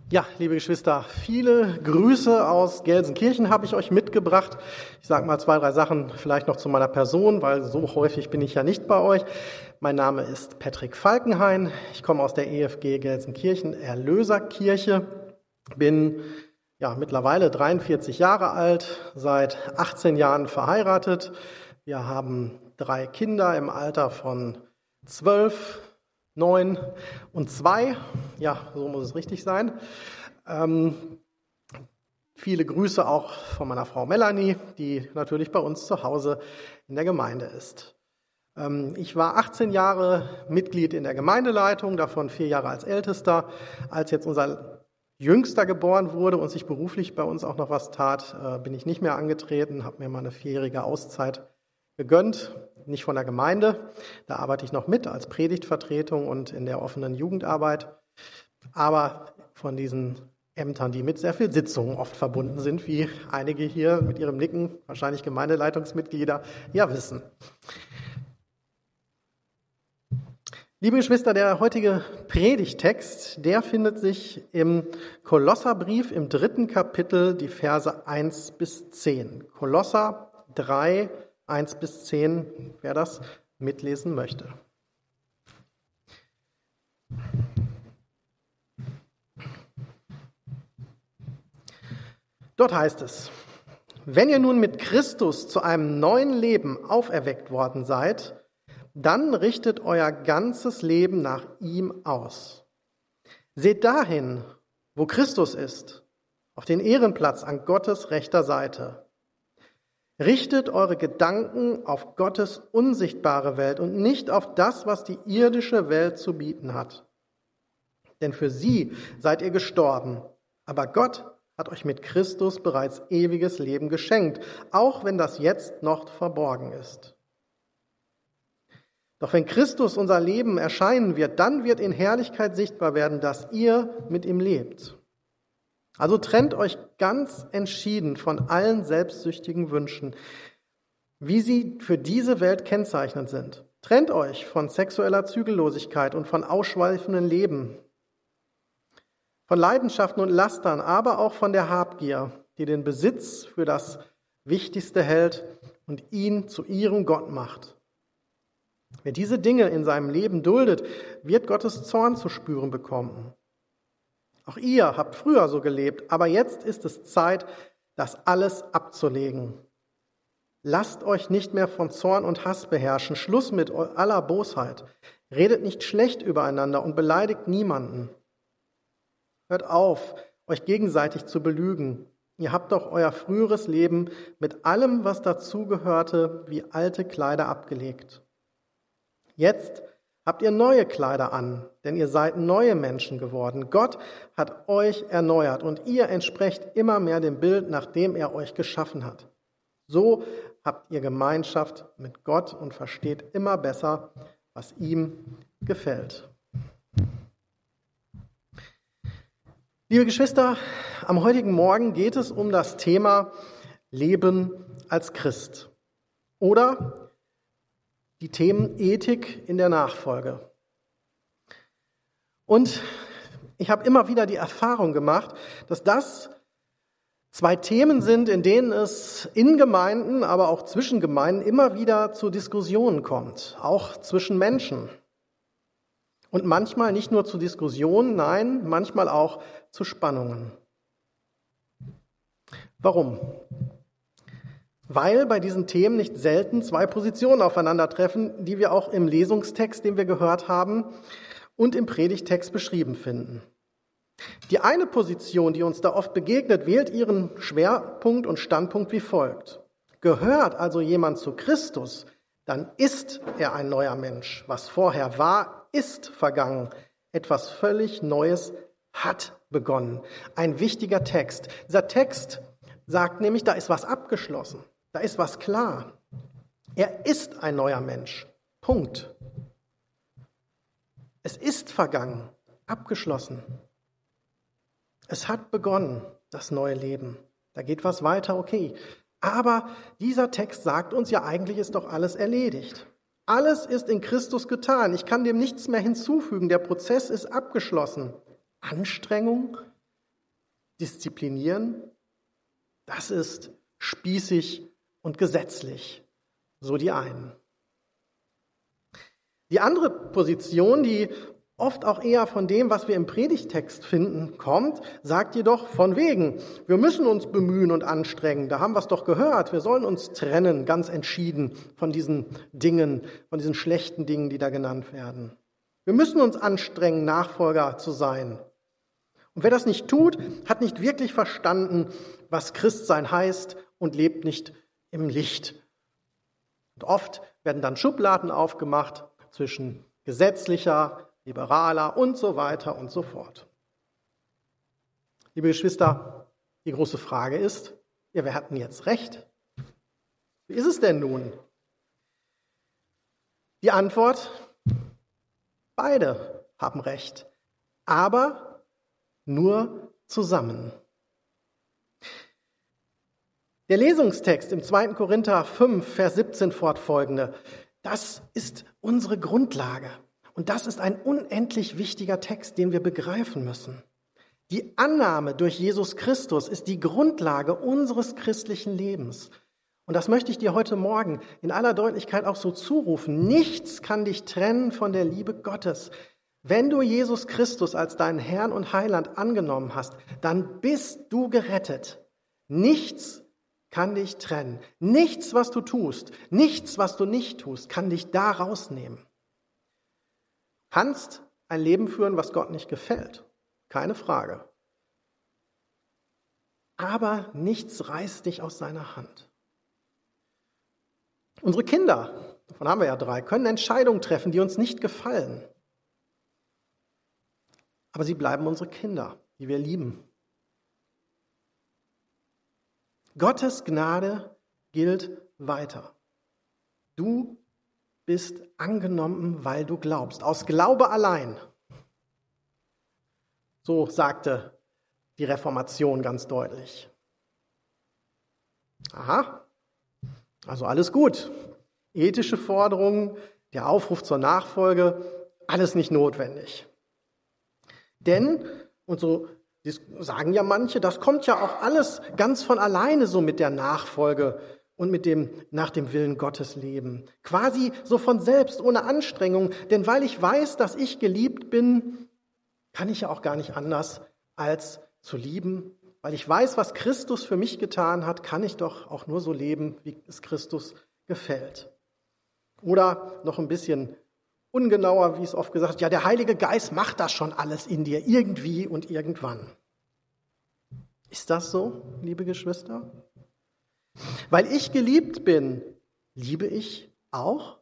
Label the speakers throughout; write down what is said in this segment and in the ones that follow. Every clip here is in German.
Speaker 1: Ja, liebe Geschwister, viele Grüße aus Gelsenkirchen habe ich euch mitgebracht. Ich sage mal 2, 3 Sachen vielleicht noch zu meiner Person, weil so häufig bin ich ja nicht bei euch. Mein Name ist Patrick Falkenhain. Ich komme aus der EFG Gelsenkirchen Erlöserkirche, bin mittlerweile 43 Jahre alt, seit 18 Jahren verheiratet. Wir haben 3 Kinder im Alter von 12, 9 und 2, ja, so muss es richtig sein. Viele Grüße auch von meiner Frau Melanie, die natürlich bei uns zu Hause in der Gemeinde ist. Ich war 18 Jahre Mitglied in der Gemeindeleitung, davon 4 Jahre als Ältester. Als jetzt unser Jüngster geboren wurde und sich beruflich bei uns auch noch was tat, bin ich nicht mehr angetreten, habe mir mal eine 4-jährige Auszeit gegönnt, nicht von der Gemeinde. Da arbeite ich noch mit als Predigtvertretung und in der offenen Jugendarbeit. Aber von diesen Ämtern, die mit sehr viel Sitzungen oft verbunden sind, wie einige hier mit ihrem Nicken, wahrscheinlich Gemeindeleitungsmitglieder, ja wissen. Liebe Geschwister, der heutige Predigttext, der findet sich im Kolosserbrief im 3. Kapitel, die Verse 1 bis 10. Kolosser 3, 1 bis 10, wer das mitlesen möchte. Dort heißt es: Wenn ihr nun mit Christus zu einem neuen Leben auferweckt worden seid, dann richtet euer ganzes Leben nach ihm aus. Seht dahin, wo Christus ist, auf den Ehrenplatz an Gottes rechter Seite. Richtet eure Gedanken auf Gottes unsichtbare Welt und nicht auf das, was die irdische Welt zu bieten hat. Denn für sie seid ihr gestorben, aber Gott hat euch mit Christus bereits ewiges Leben geschenkt, auch wenn das jetzt noch verborgen ist. Doch wenn Christus unser Leben erscheinen wird, dann wird in Herrlichkeit sichtbar werden, dass ihr mit ihm lebt. Also trennt euch ganz entschieden von allen selbstsüchtigen Wünschen, wie sie für diese Welt kennzeichnend sind. Trennt euch von sexueller Zügellosigkeit und von ausschweifenden Leben, von Leidenschaften und Lastern, aber auch von der Habgier, die den Besitz für das Wichtigste hält und ihn zu ihrem Gott macht. Wer diese Dinge in seinem Leben duldet, wird Gottes Zorn zu spüren bekommen. Auch ihr habt früher so gelebt, aber jetzt ist es Zeit, das alles abzulegen. Lasst euch nicht mehr von Zorn und Hass beherrschen. Schluss mit aller Bosheit. Redet nicht schlecht übereinander und beleidigt niemanden. Hört auf, euch gegenseitig zu belügen. Ihr habt doch euer früheres Leben mit allem, was dazugehörte, wie alte Kleider abgelegt. Jetzt habt ihr neue Kleider an, denn ihr seid neue Menschen geworden. Gott hat euch erneuert und ihr entsprecht immer mehr dem Bild, nach dem er euch geschaffen hat. So habt ihr Gemeinschaft mit Gott und versteht immer besser, was ihm gefällt. Liebe Geschwister, am heutigen Morgen geht es um das Thema Leben als Christ oder die Themen Ethik in der Nachfolge. Und ich habe immer wieder die Erfahrung gemacht, dass das 2 Themen sind, in denen es in Gemeinden, aber auch zwischen Gemeinden immer wieder zu Diskussionen kommt, auch zwischen Menschen. Und manchmal nicht nur zu Diskussionen, nein, manchmal auch zu Spannungen. Warum? Weil bei diesen Themen nicht selten 2 Positionen aufeinandertreffen, die wir auch im Lesungstext, den wir gehört haben, und im Predigtext beschrieben finden. Die eine Position, die uns da oft begegnet, wählt ihren Schwerpunkt und Standpunkt wie folgt. Gehört also jemand zu Christus, dann ist er ein neuer Mensch. Was vorher war, ist vergangen. Etwas völlig Neues hat begonnen. Ein wichtiger Text. Dieser Text sagt nämlich, da ist was abgeschlossen. Da ist was klar. Er ist ein neuer Mensch. Punkt. Es ist vergangen, abgeschlossen. Es hat begonnen, das neue Leben. Da geht was weiter, okay. Aber dieser Text sagt uns ja, eigentlich ist doch alles erledigt. Alles ist in Christus getan. Ich kann dem nichts mehr hinzufügen. Der Prozess ist abgeschlossen. Anstrengung? disziplinieren, das ist spießig und gesetzlich, so die einen. Die andere Position, die oft auch eher von dem, was wir im Predigtext finden, kommt, sagt jedoch von wegen, wir müssen uns bemühen und anstrengen, da haben wir es doch gehört, wir sollen uns trennen, ganz entschieden von diesen Dingen, von diesen schlechten Dingen, die da genannt werden. Wir müssen uns anstrengen, Nachfolger zu sein. Und wer das nicht tut, hat nicht wirklich verstanden, was Christsein heißt und lebt nicht im Licht. Und oft werden dann Schubladen aufgemacht zwischen gesetzlicher, liberaler und so weiter und so fort. Liebe Geschwister, die große Frage ist, ja, wer hat denn jetzt recht? Wie ist es denn nun? Die Antwort, beide haben recht, aber nur zusammen. Der Lesungstext im 2. Korinther 5, Vers 17 fortfolgende, das ist unsere Grundlage. Und das ist ein unendlich wichtiger Text, den wir begreifen müssen. Die Annahme durch Jesus Christus ist die Grundlage unseres christlichen Lebens. Und das möchte ich dir heute Morgen in aller Deutlichkeit auch so zurufen. Nichts kann dich trennen von der Liebe Gottes. Wenn du Jesus Christus als deinen Herrn und Heiland angenommen hast, dann bist du gerettet. Nichts kann dich trennen. Nichts, was du tust, nichts, was du nicht tust, kann dich da rausnehmen. Du kannst ein Leben führen, was Gott nicht gefällt. Keine Frage. Aber nichts reißt dich aus seiner Hand. Unsere Kinder, davon haben wir ja 3, können Entscheidungen treffen, die uns nicht gefallen. Aber sie bleiben unsere Kinder, die wir lieben. Gottes Gnade gilt weiter. Du bist angenommen, weil du glaubst. Aus Glaube allein. So sagte die Reformation ganz deutlich. Aha, also alles gut. Ethische Forderungen, der Aufruf zur Nachfolge, alles nicht notwendig. Denn, und so sagen ja manche, das kommt ja auch alles ganz von alleine so mit der Nachfolge und mit dem nach dem Willen Gottes leben. Quasi so von selbst, ohne Anstrengung. Denn weil ich weiß, dass ich geliebt bin, kann ich ja auch gar nicht anders als zu lieben. Weil ich weiß, was Christus für mich getan hat, kann ich doch auch nur so leben, wie es Christus gefällt. Oder noch ein bisschen ungenauer, wie es oft gesagt wird, ja, der Heilige Geist macht das schon alles in dir, irgendwie und irgendwann. Ist das so, liebe Geschwister? Weil ich geliebt bin, liebe ich auch?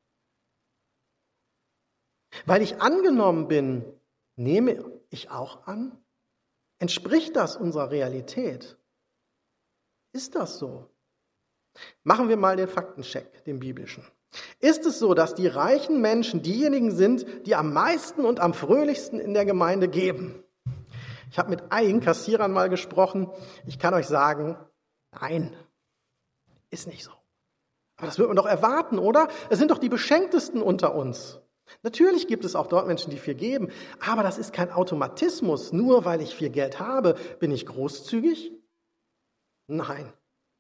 Speaker 1: Weil ich angenommen bin, nehme ich auch an? Entspricht das unserer Realität? Ist das so? Machen wir mal den Faktencheck, den biblischen. Ist es so, dass die reichen Menschen diejenigen sind, die am meisten und am fröhlichsten in der Gemeinde geben? Ich habe mit einigen Kassierern mal gesprochen. Ich kann euch sagen, nein, ist nicht so. Aber das wird man doch erwarten, oder? Es sind doch die Beschenktesten unter uns. Natürlich gibt es auch dort Menschen, die viel geben, aber das ist kein Automatismus. Nur weil ich viel Geld habe, bin ich großzügig? Nein.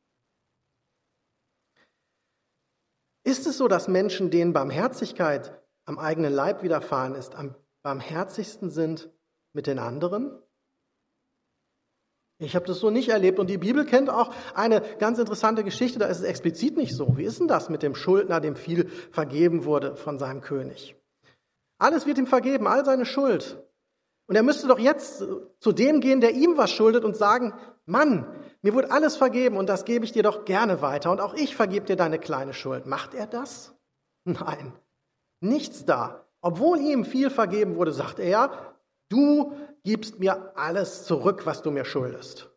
Speaker 1: Ist es so, dass Menschen, denen Barmherzigkeit am eigenen Leib widerfahren ist, am barmherzigsten sind mit den anderen? Ich habe das so nicht erlebt und die Bibel kennt auch eine ganz interessante Geschichte, da ist es explizit nicht so. Wie ist denn das mit dem Schuldner, dem viel vergeben wurde von seinem König? Alles wird ihm vergeben, all seine Schuld. Und er müsste doch jetzt zu dem gehen, der ihm was schuldet und sagen, Mann, mir wurde alles vergeben und das gebe ich dir doch gerne weiter und auch ich vergebe dir deine kleine Schuld. Macht er das? Nein, nichts da. Obwohl ihm viel vergeben wurde, sagt er, du gibst mir alles zurück, was du mir schuldest.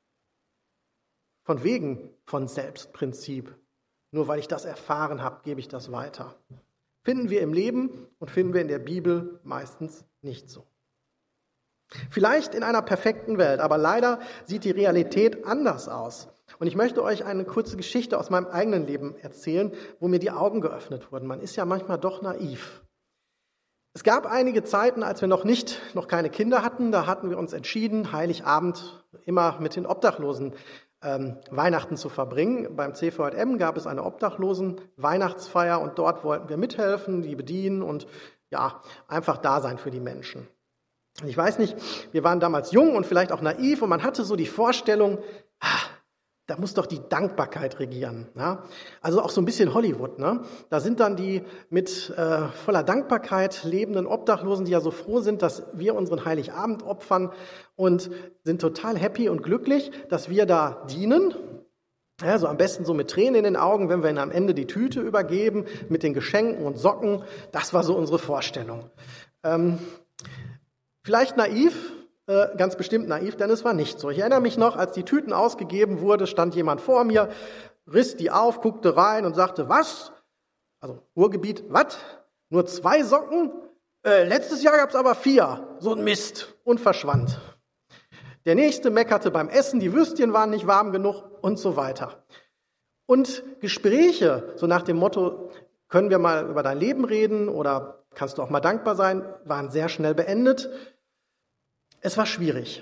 Speaker 1: Von wegen von Selbstprinzip. Nur weil ich das erfahren habe, gebe ich das weiter. Finden wir im Leben und finden wir in der Bibel meistens nicht so. Vielleicht in einer perfekten Welt, aber leider sieht die Realität anders aus. Und ich möchte euch eine kurze Geschichte aus meinem eigenen Leben erzählen, wo mir die Augen geöffnet wurden. Man ist ja manchmal doch naiv. Es gab einige Zeiten, als wir noch keine Kinder hatten, da hatten wir uns entschieden, Heiligabend immer mit den Obdachlosen Weihnachten zu verbringen. Beim CVJM gab es eine Obdachlosen-Weihnachtsfeier und dort wollten wir mithelfen, die bedienen und ja, einfach da sein für die Menschen. Und ich weiß nicht, wir waren damals jung und vielleicht auch naiv und man hatte so die Vorstellung, da muss doch die Dankbarkeit regieren. Ja? Also auch so ein bisschen Hollywood. Ne? Da sind dann die mit voller Dankbarkeit lebenden Obdachlosen, die ja so froh sind, dass wir unseren Heiligabend opfern und sind total happy und glücklich, dass wir da dienen. Ja, so am besten so mit Tränen in den Augen, wenn wir ihnen am Ende die Tüte übergeben mit den Geschenken und Socken. Das war so unsere Vorstellung. Vielleicht naiv, ganz bestimmt naiv, denn es war nicht so. Ich erinnere mich noch, als die Tüten ausgegeben wurde, stand jemand vor mir, riss die auf, guckte rein und sagte, was? Also Ruhrgebiet, was? Nur 2 Socken? Letztes Jahr gab es aber 4. So ein Mist. Und verschwand. Der nächste meckerte beim Essen, die Würstchen waren nicht warm genug und so weiter. Und Gespräche, so nach dem Motto, können wir mal über dein Leben reden oder kannst du auch mal dankbar sein, waren sehr schnell beendet. Es war schwierig.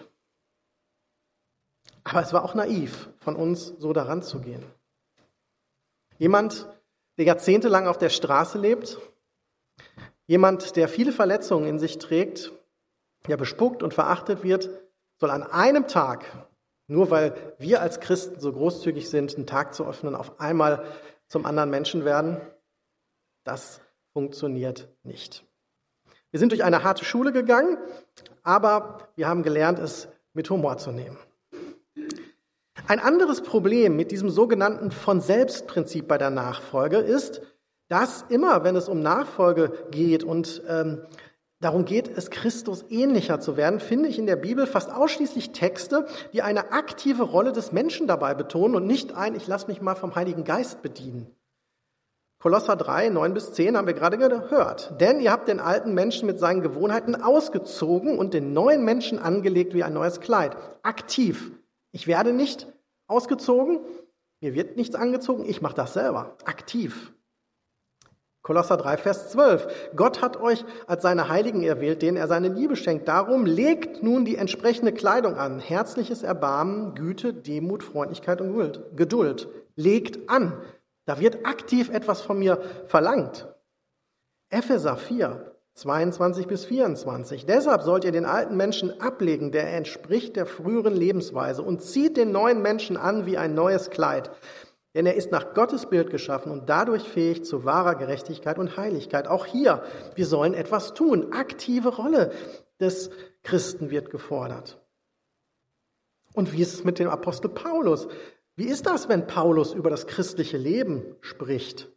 Speaker 1: Aber es war auch naiv, von uns so daran zu gehen. Jemand, der jahrzehntelang auf der Straße lebt, jemand, der viele Verletzungen in sich trägt, der bespuckt und verachtet wird, soll an einem Tag, nur weil wir als Christen so großzügig sind, einen Tag zu öffnen, auf einmal zum anderen Menschen werden? Das funktioniert nicht. Wir sind durch eine harte Schule gegangen, aber wir haben gelernt, es mit Humor zu nehmen. Ein anderes Problem mit diesem sogenannten Von-Selbst-Prinzip bei der Nachfolge ist, dass immer, wenn es um Nachfolge geht und darum geht es, Christus ähnlicher zu werden, finde ich in der Bibel fast ausschließlich Texte, die eine aktive Rolle des Menschen dabei betonen und nicht ich lasse mich mal vom Heiligen Geist bedienen. Kolosser 3, 9-10 haben wir gerade gehört. Denn ihr habt den alten Menschen mit seinen Gewohnheiten ausgezogen und den neuen Menschen angelegt wie ein neues Kleid. Aktiv. Ich werde nicht ausgezogen, mir wird nichts angezogen, ich mache das selber. Aktiv. Kolosser 3, Vers 12. Gott hat euch als seine Heiligen erwählt, denen er seine Liebe schenkt. Darum legt nun die entsprechende Kleidung an. Herzliches Erbarmen, Güte, Demut, Freundlichkeit und Geduld. Legt an. Da wird aktiv etwas von mir verlangt. Epheser 4, 22-24. Deshalb sollt ihr den alten Menschen ablegen, der entspricht der früheren Lebensweise, und zieht den neuen Menschen an wie ein neues Kleid. Denn er ist nach Gottes Bild geschaffen und dadurch fähig zu wahrer Gerechtigkeit und Heiligkeit. Auch hier, wir sollen etwas tun. Aktive Rolle des Christen wird gefordert. Und wie ist es mit dem Apostel Paulus? Wie ist das, wenn Paulus über das christliche Leben spricht?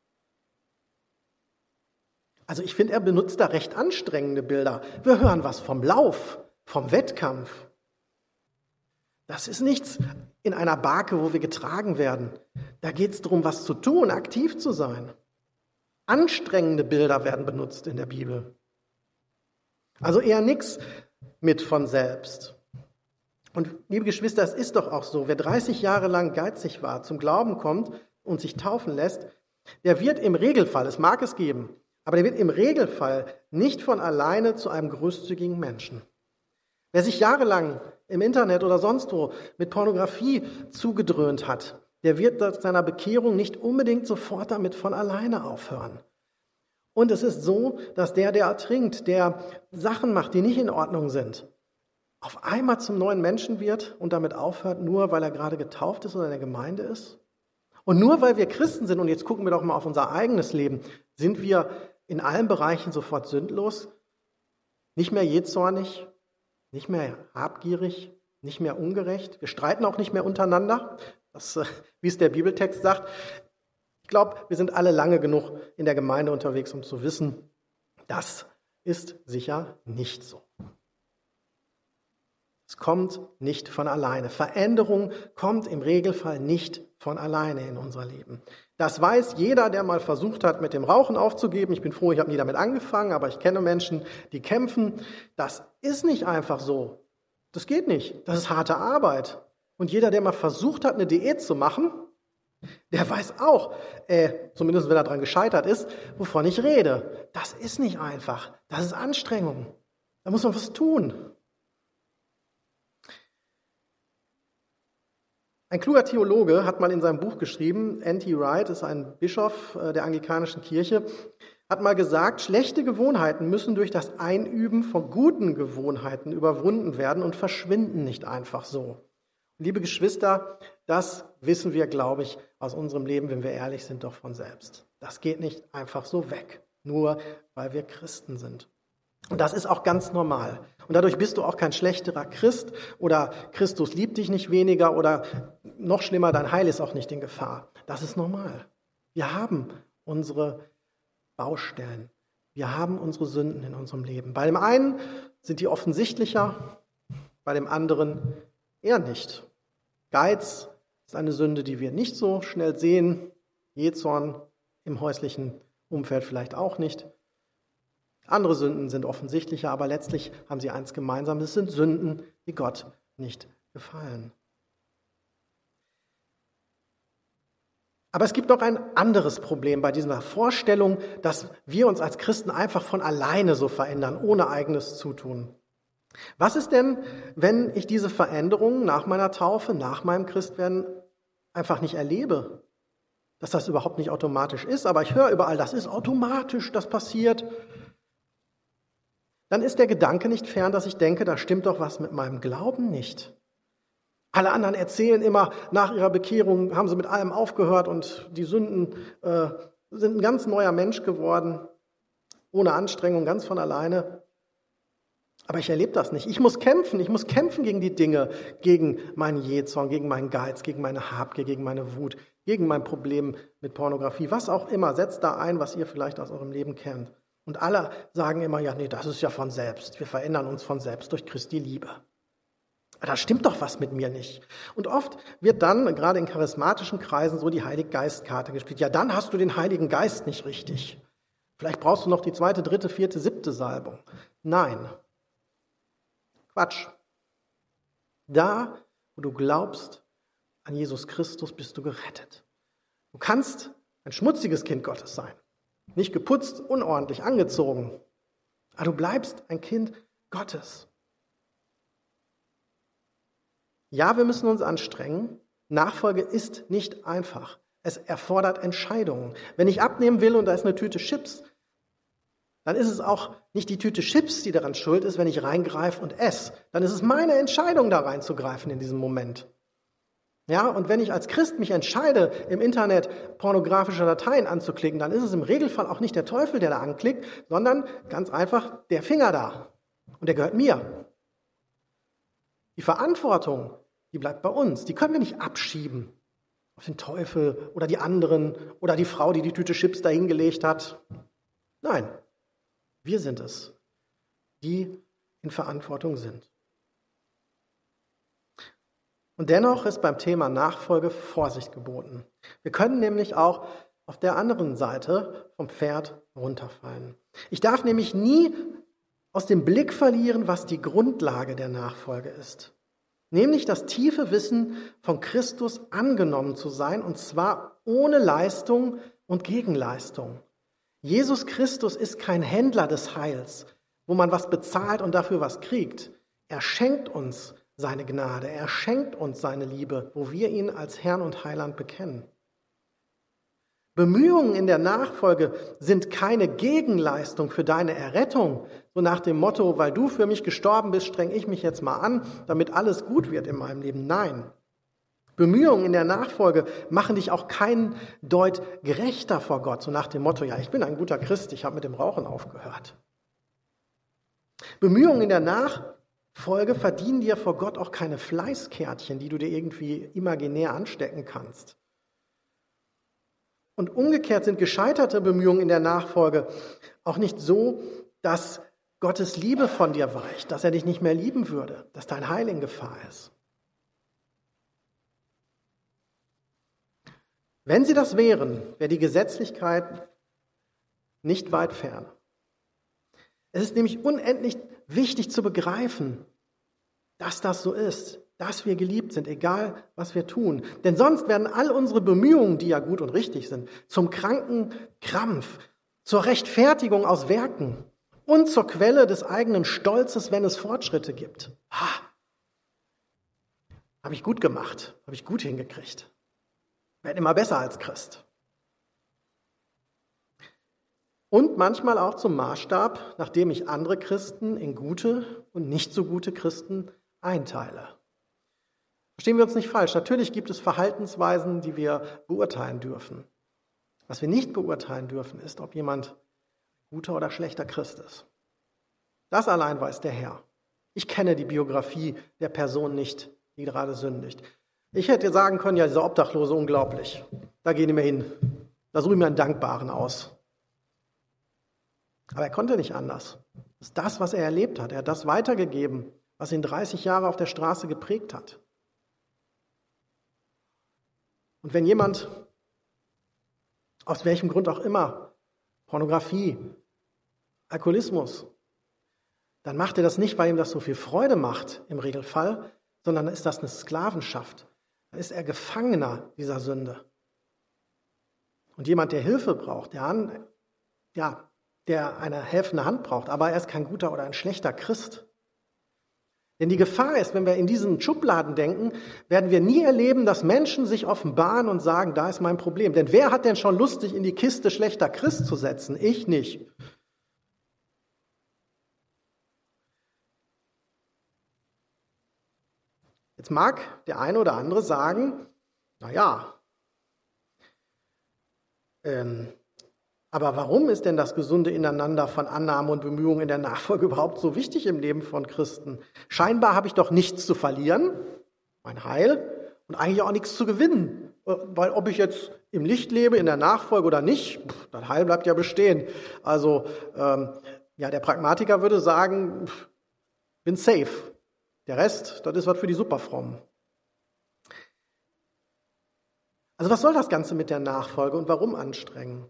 Speaker 1: Also ich finde, er benutzt da recht anstrengende Bilder. Wir hören was vom Lauf, vom Wettkampf. Das ist nichts in einer Barke, wo wir getragen werden. Da geht es darum, was zu tun, aktiv zu sein. Anstrengende Bilder werden benutzt in der Bibel. Also eher nichts mit von selbst. Und liebe Geschwister, es ist doch auch so, wer 30 Jahre lang geizig war, zum Glauben kommt und sich taufen lässt, der wird im Regelfall, es mag es geben, aber der wird im Regelfall nicht von alleine zu einem großzügigen Menschen. Wer sich jahrelang im Internet oder sonst wo mit Pornografie zugedröhnt hat, der wird nach seiner Bekehrung nicht unbedingt sofort damit von alleine aufhören. Und es ist so, dass der ertrinkt, der Sachen macht, die nicht in Ordnung sind, auf einmal zum neuen Menschen wird und damit aufhört, nur weil er gerade getauft ist oder in der Gemeinde ist? Und nur weil wir Christen sind, und jetzt gucken wir doch mal auf unser eigenes Leben, sind wir in allen Bereichen sofort sündlos, nicht mehr jähzornig, nicht mehr habgierig, nicht mehr ungerecht, wir streiten auch nicht mehr untereinander, wie es der Bibeltext sagt. Ich glaube, wir sind alle lange genug in der Gemeinde unterwegs, um zu wissen, das ist sicher nicht so. Es kommt nicht von alleine. Veränderung kommt im Regelfall nicht von alleine in unser Leben. Das weiß jeder, der mal versucht hat, mit dem Rauchen aufzugeben. Ich bin froh, ich habe nie damit angefangen, aber ich kenne Menschen, die kämpfen. Das ist nicht einfach so. Das geht nicht. Das ist harte Arbeit. Und jeder, der mal versucht hat, eine Diät zu machen, Der weiß auch, zumindest wenn er daran gescheitert ist, wovon ich rede. Das ist nicht einfach. Das ist Anstrengung. Da muss man was tun. Ein kluger Theologe hat mal in seinem Buch geschrieben, N.T. Wright ist ein Bischof der anglikanischen Kirche, hat mal gesagt, schlechte Gewohnheiten müssen durch das Einüben von guten Gewohnheiten überwunden werden und verschwinden nicht einfach so. Liebe Geschwister, das wissen wir, glaube ich, aus unserem Leben, wenn wir ehrlich sind, doch von selbst. Das geht nicht einfach so weg, nur weil wir Christen sind. Und das ist auch ganz normal. Und dadurch bist du auch kein schlechterer Christ oder Christus liebt dich nicht weniger oder noch schlimmer, dein Heil ist auch nicht in Gefahr. Das ist normal. Wir haben unsere Baustellen. Wir haben unsere Sünden in unserem Leben. Bei dem einen sind die offensichtlicher, bei dem anderen eher nicht. Geiz ist eine Sünde, die wir nicht so schnell sehen. Jähzorn im häuslichen Umfeld vielleicht auch nicht. Andere Sünden sind offensichtlicher, aber letztlich haben sie eins gemeinsam. Es sind Sünden, die Gott nicht gefallen. Aber es gibt noch ein anderes Problem bei dieser Vorstellung, dass wir uns als Christen einfach von alleine so verändern, ohne eigenes Zutun. Was ist denn, wenn ich diese Veränderung nach meiner Taufe, nach meinem Christwerden einfach nicht erlebe? Dass das überhaupt nicht automatisch ist, aber ich höre überall, das ist automatisch, das passiert. Dann ist der Gedanke nicht fern, dass ich denke, da stimmt doch was mit meinem Glauben nicht. Alle anderen erzählen immer, nach ihrer Bekehrung haben sie mit allem aufgehört und die Sünden sind ein ganz neuer Mensch geworden, ohne Anstrengung, ganz von alleine. Aber ich erlebe das nicht. Ich muss kämpfen gegen die Dinge, gegen meinen Jähzorn, gegen meinen Geiz, gegen meine Habgier, gegen meine Wut, gegen mein Problem mit Pornografie, was auch immer. Setzt da ein, was ihr vielleicht aus eurem Leben kennt. Und alle sagen immer, ja, nee, das ist ja von selbst. Wir verändern uns von selbst durch Christi Liebe. Da stimmt doch was mit mir nicht. Und oft wird dann, gerade in charismatischen Kreisen, so die Heilige Geistkarte gespielt. Ja, dann hast du den Heiligen Geist nicht richtig. Vielleicht brauchst du noch die 2., 3., 4., 7. Salbung. Nein. Quatsch. Da, wo du glaubst an Jesus Christus, bist du gerettet. Du kannst ein schmutziges Kind Gottes sein. Nicht geputzt, unordentlich, angezogen. Aber du bleibst ein Kind Gottes. Ja, wir müssen uns anstrengen. Nachfolge ist nicht einfach. Es erfordert Entscheidungen. Wenn ich abnehmen will und da ist eine Tüte Chips, dann ist es auch nicht die Tüte Chips, die daran schuld ist, wenn ich reingreife und esse. Dann ist es meine Entscheidung, da reinzugreifen in diesem Moment. Ja, und wenn ich als Christ mich entscheide, im Internet pornografische Dateien anzuklicken, dann ist es im Regelfall auch nicht der Teufel, der da anklickt, sondern ganz einfach der Finger da. Und der gehört mir. Die Verantwortung, die bleibt bei uns. Die können wir nicht abschieben auf den Teufel oder die anderen oder die Frau, die die Tüte Chips da hingelegt hat. Nein, wir sind es, die in Verantwortung sind. Und dennoch ist beim Thema Nachfolge Vorsicht geboten. Wir können nämlich auch auf der anderen Seite vom Pferd runterfallen. Ich darf nämlich nie aus dem Blick verlieren, was die Grundlage der Nachfolge ist. Nämlich das tiefe Wissen, von Christus angenommen zu sein, und zwar ohne Leistung und Gegenleistung. Jesus Christus ist kein Händler des Heils, wo man was bezahlt und dafür was kriegt. Er schenkt uns seine Gnade, er schenkt uns seine Liebe, wo wir ihn als Herrn und Heiland bekennen. Bemühungen in der Nachfolge sind keine Gegenleistung für deine Errettung, so nach dem Motto, weil du für mich gestorben bist, streng ich mich jetzt mal an, damit alles gut wird in meinem Leben. Nein. Bemühungen in der Nachfolge machen dich auch keinen Deut gerechter vor Gott, so nach dem Motto, ja, ich bin ein guter Christ, ich habe mit dem Rauchen aufgehört. Bemühungen in der Nachfolge verdienen dir vor Gott auch keine Fleißkärtchen, die du dir irgendwie imaginär anstecken kannst. Und umgekehrt sind gescheiterte Bemühungen in der Nachfolge auch nicht so, dass Gottes Liebe von dir weicht, dass er dich nicht mehr lieben würde, dass dein Heil in Gefahr ist. Wenn sie das wären, wäre die Gesetzlichkeit nicht weit fern. Es ist nämlich unendlich wichtig zu begreifen, dass das so ist, dass wir geliebt sind, egal was wir tun. Denn sonst werden all unsere Bemühungen, die ja gut und richtig sind, zum kranken Krampf, zur Rechtfertigung aus Werken und zur Quelle des eigenen Stolzes, wenn es Fortschritte gibt. Habe ich gut gemacht, habe ich gut hingekriegt. Werde immer besser als Christ. Und manchmal auch zum Maßstab, nachdem ich andere Christen in gute und nicht so gute Christen einteile. Verstehen wir uns nicht falsch. Natürlich gibt es Verhaltensweisen, die wir beurteilen dürfen. Was wir nicht beurteilen dürfen, ist, ob jemand guter oder schlechter Christ ist. Das allein weiß der Herr. Ich kenne die Biografie der Person nicht, die gerade sündigt. Ich hätte sagen können, ja, dieser Obdachlose, unglaublich. Da gehen wir hin. Da suche ich mir einen Dankbaren aus. Aber er konnte nicht anders. Das ist das, was er erlebt hat. Er hat das weitergegeben, was ihn 30 Jahre auf der Straße geprägt hat. Und wenn jemand, aus welchem Grund auch immer, Pornografie, Alkoholismus, dann macht er das nicht, weil ihm das so viel Freude macht, im Regelfall, sondern dann ist das eine Sklavenschaft. Dann ist er Gefangener dieser Sünde. Und jemand, der Hilfe braucht, der eine helfende Hand braucht, aber er ist kein guter oder ein schlechter Christ. Denn die Gefahr ist, wenn wir in diesen Schubladen denken, werden wir nie erleben, dass Menschen sich offenbaren und sagen, da ist mein Problem. Denn wer hat denn schon Lust, sich in die Kiste schlechter Christ zu setzen? Ich nicht. Jetzt mag der eine oder andere sagen, aber warum ist denn das gesunde Ineinander von Annahme und Bemühungen in der Nachfolge überhaupt so wichtig im Leben von Christen? Scheinbar habe ich doch nichts zu verlieren, mein Heil, und eigentlich auch nichts zu gewinnen. Weil ob ich jetzt im Licht lebe, in der Nachfolge oder nicht, das Heil bleibt ja bestehen. Also der Pragmatiker würde sagen, bin safe. Der Rest, das ist was für die Superfrommen. Also was soll das Ganze mit der Nachfolge und warum anstrengen?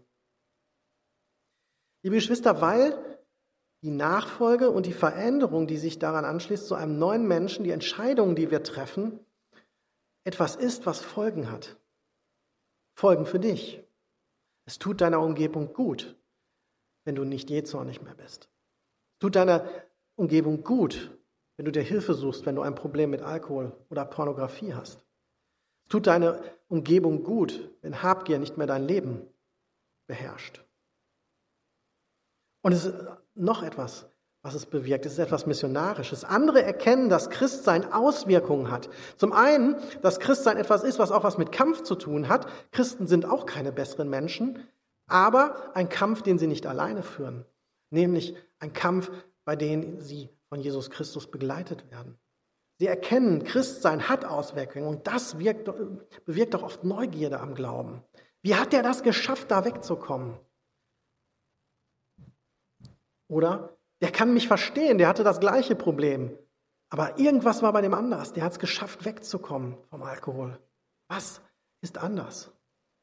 Speaker 1: Liebe Geschwister, weil die Nachfolge und die Veränderung, die sich daran anschließt, zu einem neuen Menschen, die Entscheidungen, die wir treffen, etwas ist, was Folgen hat. Folgen für dich. Es tut deiner Umgebung gut, wenn du nicht jähzornig mehr bist. Es tut deiner Umgebung gut, wenn du dir Hilfe suchst, wenn du ein Problem mit Alkohol oder Pornografie hast. Es tut deiner Umgebung gut, wenn Habgier nicht mehr dein Leben beherrscht. Und es ist noch etwas, was es bewirkt. Es ist etwas Missionarisches. Andere erkennen, dass Christsein Auswirkungen hat. Zum einen, dass Christsein etwas ist, was auch was mit Kampf zu tun hat. Christen sind auch keine besseren Menschen, aber ein Kampf, den sie nicht alleine führen. Nämlich ein Kampf, bei dem sie von Jesus Christus begleitet werden. Sie erkennen, Christsein hat Auswirkungen und das bewirkt doch oft Neugierde am Glauben. Wie hat er das geschafft, da wegzukommen? Oder, der kann mich verstehen, der hatte das gleiche Problem. Aber irgendwas war bei dem anders. Der hat es geschafft, wegzukommen vom Alkohol. Was ist anders?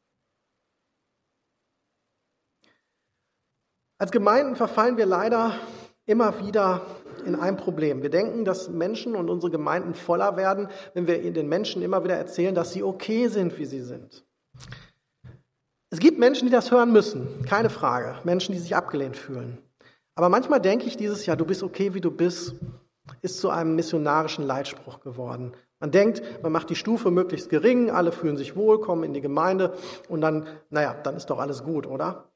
Speaker 1: Als Gemeinden verfallen wir leider immer wieder in ein Problem. Wir denken, dass Menschen und unsere Gemeinden voller werden, wenn wir den Menschen immer wieder erzählen, dass sie okay sind, wie sie sind. Es gibt Menschen, die das hören müssen, keine Frage. Menschen, die sich abgelehnt fühlen. Aber manchmal denke ich, dieses Jahr, du bist okay, wie du bist, ist zu einem missionarischen Leitspruch geworden. Man denkt, man macht die Stufe möglichst gering, alle fühlen sich wohl, kommen in die Gemeinde und dann ist doch alles gut, oder?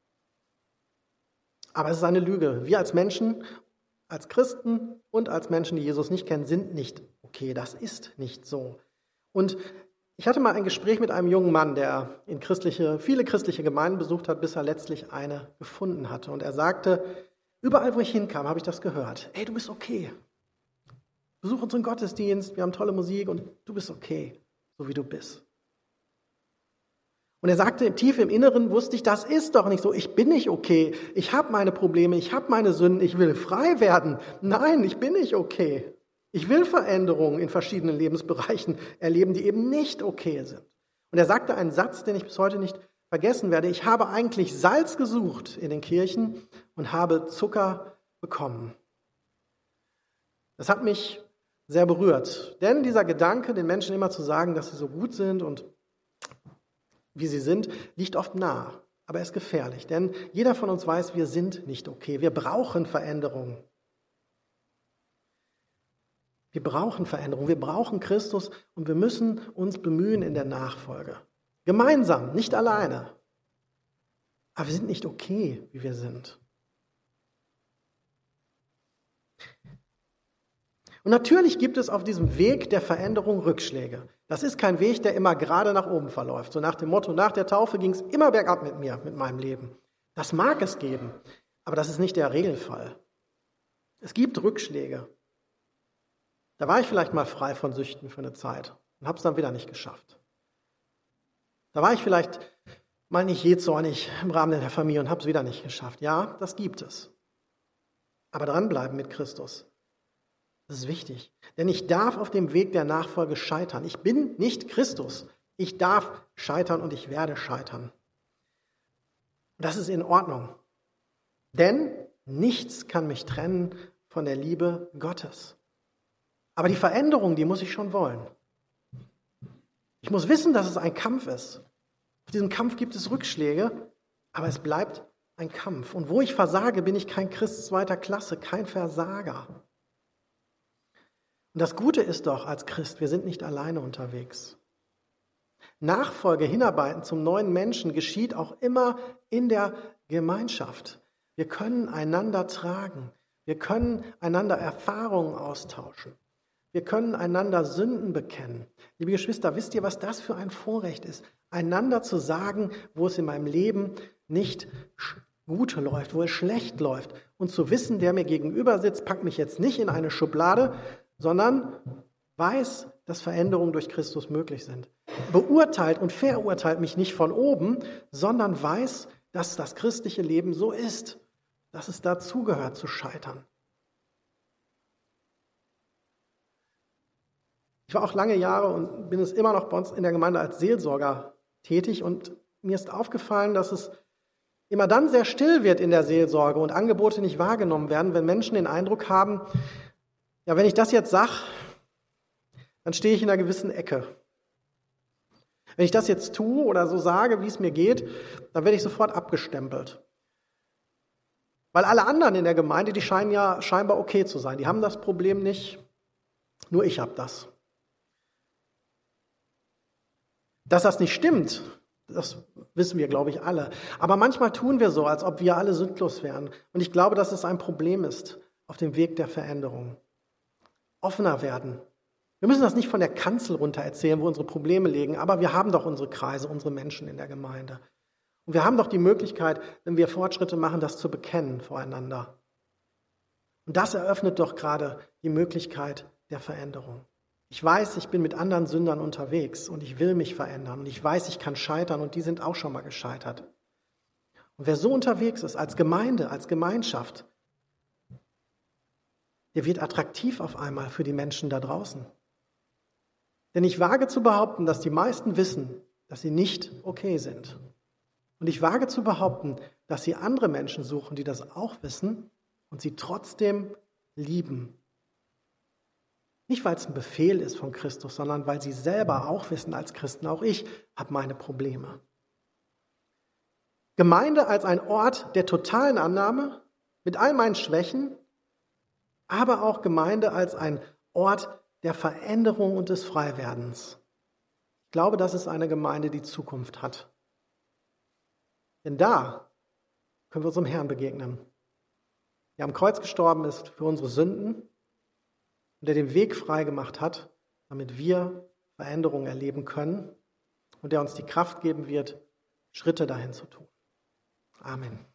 Speaker 1: Aber es ist eine Lüge. Wir als Menschen, als Christen und als Menschen, die Jesus nicht kennen, sind nicht okay. Das ist nicht so. Und ich hatte mal ein Gespräch mit einem jungen Mann, der viele christliche Gemeinden besucht hat, bis er letztlich eine gefunden hatte. Und er sagte, überall, wo ich hinkam, habe ich das gehört. Ey, du bist okay. Besuch unseren Gottesdienst, wir haben tolle Musik und du bist okay, so wie du bist. Und er sagte, tief im Inneren wusste ich, das ist doch nicht so. Ich bin nicht okay. Ich habe meine Probleme, ich habe meine Sünden, ich will frei werden. Nein, ich bin nicht okay. Ich will Veränderungen in verschiedenen Lebensbereichen erleben, die eben nicht okay sind. Und er sagte einen Satz, den ich bis heute nicht vergessen werde. Ich habe eigentlich Salz gesucht in den Kirchen und habe Zucker bekommen. Das hat mich sehr berührt. Denn dieser Gedanke, den Menschen immer zu sagen, dass sie so gut sind und wie sie sind, liegt oft nah. Aber er ist gefährlich, denn jeder von uns weiß, wir sind nicht okay. Wir brauchen Veränderung. Wir brauchen Veränderung, wir brauchen Christus und wir müssen uns bemühen in der Nachfolge. Gemeinsam, nicht alleine. Aber wir sind nicht okay, wie wir sind. Und natürlich gibt es auf diesem Weg der Veränderung Rückschläge. Das ist kein Weg, der immer gerade nach oben verläuft. So nach dem Motto, nach der Taufe ging es immer bergab mit mir, mit meinem Leben. Das mag es geben, aber das ist nicht der Regelfall. Es gibt Rückschläge. Da war ich vielleicht mal frei von Süchten für eine Zeit und habe es dann wieder nicht geschafft. Da war ich vielleicht mal nicht jähzornig im Rahmen der Familie und habe es wieder nicht geschafft. Ja, das gibt es. Aber dranbleiben mit Christus. Das ist wichtig, denn ich darf auf dem Weg der Nachfolge scheitern. Ich bin nicht Christus. Ich darf scheitern und ich werde scheitern. Das ist in Ordnung, denn nichts kann mich trennen von der Liebe Gottes. Aber die Veränderung, die muss ich schon wollen. Ich muss wissen, dass es ein Kampf ist. Auf diesem Kampf gibt es Rückschläge, aber es bleibt ein Kampf. Und wo ich versage, bin ich kein Christ zweiter Klasse, kein Versager. Und das Gute ist doch als Christ, wir sind nicht alleine unterwegs. Nachfolge, Hinarbeiten zum neuen Menschen geschieht auch immer in der Gemeinschaft. Wir können einander tragen. Wir können einander Erfahrungen austauschen. Wir können einander Sünden bekennen. Liebe Geschwister, wisst ihr, was das für ein Vorrecht ist? Einander zu sagen, wo es in meinem Leben nicht gut läuft, wo es schlecht läuft. Und zu wissen, der mir gegenüber sitzt, packt mich jetzt nicht in eine Schublade, sondern weiß, dass Veränderungen durch Christus möglich sind. Beurteilt und verurteilt mich nicht von oben, sondern weiß, dass das christliche Leben so ist, dass es dazugehört zu scheitern. Ich war auch lange Jahre und bin es immer noch bei uns in der Gemeinde als Seelsorger tätig und mir ist aufgefallen, dass es immer dann sehr still wird in der Seelsorge und Angebote nicht wahrgenommen werden, wenn Menschen den Eindruck haben, ja, wenn ich das jetzt sage, dann stehe ich in einer gewissen Ecke. Wenn ich das jetzt tue oder so sage, wie es mir geht, dann werde ich sofort abgestempelt. Weil alle anderen in der Gemeinde, die scheinen ja scheinbar okay zu sein. Die haben das Problem nicht, nur ich habe das. Dass das nicht stimmt, das wissen wir, glaube ich, alle. Aber manchmal tun wir so, als ob wir alle sündlos wären. Und ich glaube, dass es ein Problem ist auf dem Weg der Veränderung. Offener werden. Wir müssen das nicht von der Kanzel runter erzählen, wo unsere Probleme liegen, aber wir haben doch unsere Kreise, unsere Menschen in der Gemeinde. Und wir haben doch die Möglichkeit, wenn wir Fortschritte machen, das zu bekennen voreinander. Und das eröffnet doch gerade die Möglichkeit der Veränderung. Ich weiß, ich bin mit anderen Sündern unterwegs und ich will mich verändern. Und ich weiß, ich kann scheitern und die sind auch schon mal gescheitert. Und wer so unterwegs ist, als Gemeinde, als Gemeinschaft, der wird attraktiv auf einmal für die Menschen da draußen. Denn ich wage zu behaupten, dass die meisten wissen, dass sie nicht okay sind. Und ich wage zu behaupten, dass sie andere Menschen suchen, die das auch wissen und sie trotzdem lieben. Nicht, weil es ein Befehl ist von Christus, sondern weil sie selber auch wissen als Christen, auch ich habe meine Probleme. Gemeinde als ein Ort der totalen Annahme mit all meinen Schwächen, aber auch Gemeinde als ein Ort der Veränderung und des Freiwerdens. Ich glaube, das ist eine Gemeinde, die Zukunft hat. Denn da können wir unserem Herrn begegnen, der am Kreuz gestorben ist für unsere Sünden und der den Weg frei gemacht hat, damit wir Veränderungen erleben können und der uns die Kraft geben wird, Schritte dahin zu tun. Amen.